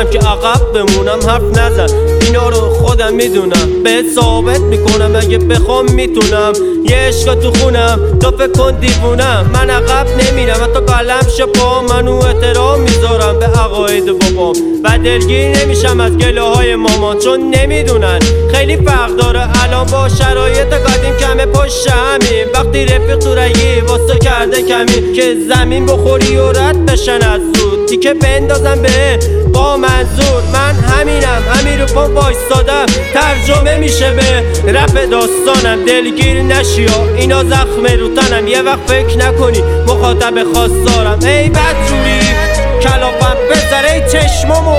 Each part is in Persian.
منم که عقب بمونم حرف نزن، اینا رو خودم میدونم، به ثابت میکنم اگه بخوام میتونم. یه عشق تو خونم تو فکر کن دیوونم، من عقب نمیرم حتی قلم شپا، منو احترام میذارم به عقاید بابام و دلگیر نمیشم از گله های مامان، چون نمیدونن خیلی فرق داره الان با شرایط قدیم کمه پشت همین. وقتی رفیق تو رگی واسه کرده کمی که زمین بخوری و رد بشن از زود، تیکه بندازم به با منظور. من همینم، همین رو پا وایستادم، ترجمه میشه به رپ داستانم. دلگیر نشی اینا زخم رو تنم، یه وقت فکر نکنی مخاطب خواستارم. ای بدجوری کلافم بذار ای چشمامو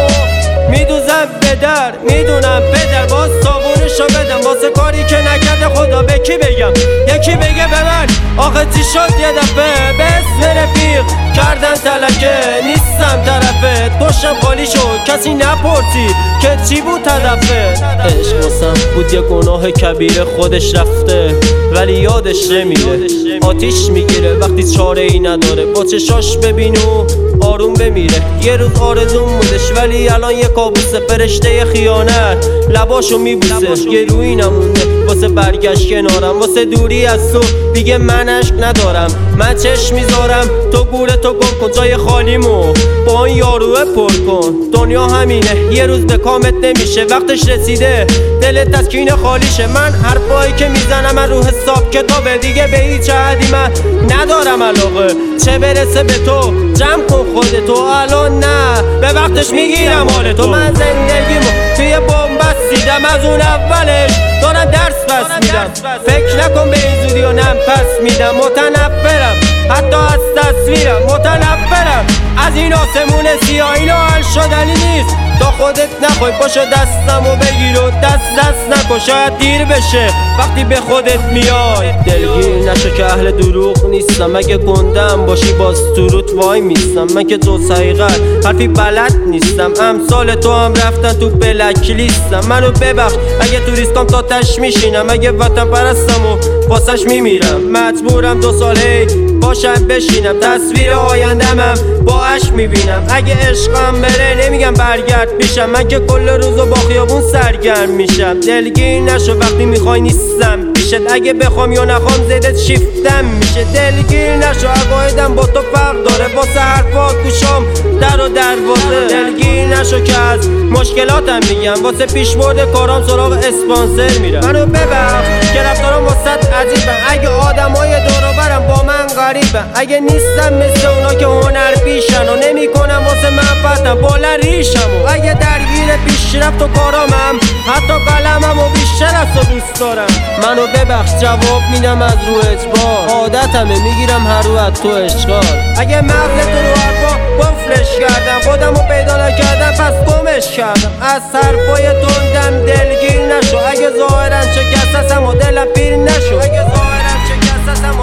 میدوزم به در، میدونم پدر باز صابونشو بدم واسه کاری که نکرده خدا. به کی بگم یکی بگه به من آخه چی شد یه دفعه به اسم رفیق کردن تلکه، نیستم طرفت پشتم خالی شد کسی نپرسی که چی بود هدفه. عشق واسم بود یه گناه کبیره خودش رفته ولی یادش نمیره، آتیش میگیره وقتی چاره ای نداره، با چشاش ببین و آروم بمیره. یه روز آرزوم بودش ولی الان یه کابوسه، فرشته خیانت لباشو میبوسه. یه روی نمونده واسه برگشت کنارم، واسه دوری از تو دیگه من عشق ندارم. من چشم میذارم تو گوره تو گم کن جای خالیمو با این یاروه پر کن. دنیا همینه یه روز به کامت نمیشه، وقتش رسیده دل تسکین خالیشه. من حرفایی که میزنم من رو حساب کتابه، دیگه به هیچ عهدی من ندارم علاقه، چه برسه به تو جمع کن خودتو الان نه به وقتش میگیرم حال تو. من زندگیمو توی بومبست دیدم از اون اولش دارم درس پس میدم، فکر نکن به این زودی و نم پس میدم. متنفرم حتی از تصویرم، متنفرم از این آسمون سیاه، اینا حل شدنی نیست تا خودت نخوای. پاشو دستمو بگیر و دست نکن شاید دیر بشه وقتی به خودت میای. دلگیر نشو که اهل دروغ نیستم، اگه گندم باشی باز تو روت وای میستم. من که تو حقیقت حرفی بلد نیستم، امثال تو هم رفتن تو بلک لیستم. منو ببخش اگه تو ریسکام تا تش میشینم، اگه وطن پرستم و واسش میمیرم. مجبورم 2 سال باشم بشینم، تصویر آیندمم با عشق میبینم. اگه عشقم بره نمیگم برگرد پیشم، من که کل روزو با خیابون سرگرم میشم. دلگیر نشو وقتی میخوای نیستم پیشت، اگه بخوام یا نخوام زدت شیفتم میشه. دلگیر نشو عقایدم با تو فرق داره، واسه حرفات گوشام در و دروازه. دلگیر نشو که از مشکلاتم میگم، واسه پیشبرد کارام سراغ اسپانسر میرم. منو ببخش که رفتارم واسه عجیبه، اگه آدمای دور و برم با من غریبه، اگه نیستم مثل اونا که هنر پیشن و نمیکنم واسه منفعتم بالا ریشم، و اگه درگیر پیشرفت و کارامم حتی قلمم و بیشتر از تو دوست دارم. منو ببخش جواب میدم از رو اجبار، عادتمه میگیرم هر رو از تو اشغال. اگه مغز تو رو حرفا قفلش کردم، خودمو پیدا نکردم پس گمش کردم. از حرفای تندم دلگیر نشو، اگه ظاهرم شکست هستم و دلم پیر نشو، اگه ظاهرم شکست هستم